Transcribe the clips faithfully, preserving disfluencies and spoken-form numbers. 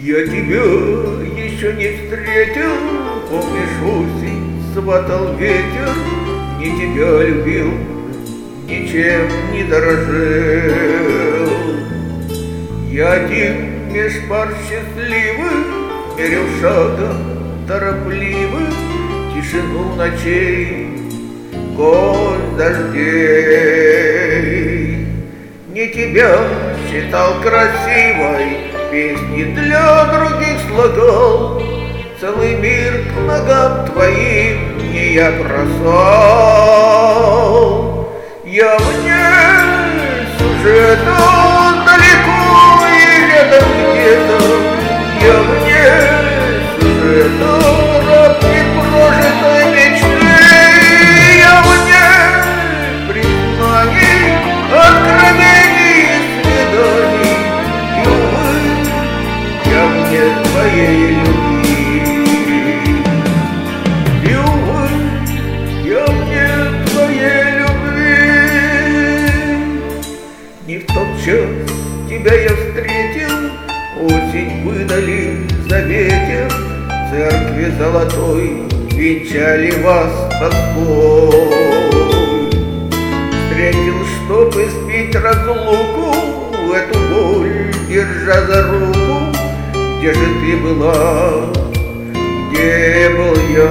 Я тебя еще не встретил, помнишь, осень сватал ветер, не тебя любил, ничем не дорожил. Я один меж пар счастливых мерил шагом торопливым тишину ночей, гость дождей. Не тебя считал красивой, песни для других слагал, целый мир к ногам твоим не я бросал. Я вне сюжета далеко и рядом где-то, я вне сюжета раб непрожитой мечты, я вне признаний, откровений и свиданий, и, увы, я вне твоей любви, и, увы, я вне твоей любви. Не в тот час тебя я встретил, осень выдали за ветер, в церкви золотой венчали вас тоской. Встретил, чтоб испить разлуку, эту боль держа за руку. Где же ты была, где был я?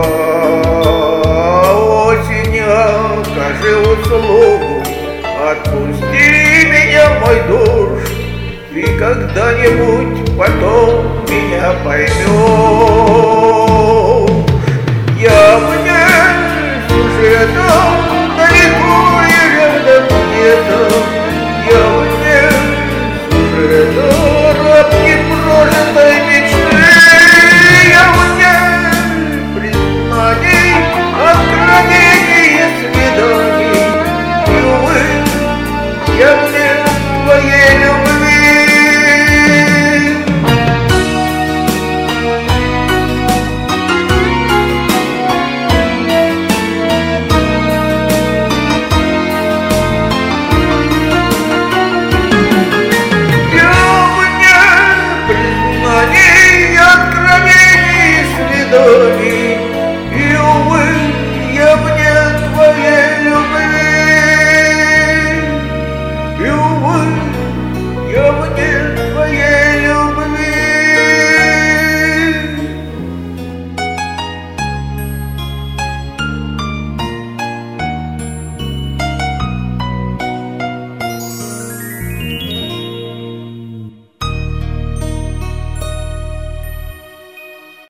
Осень, окажи услугу, отпусти меня, мой душ, ты когда-нибудь потом меня поймешь.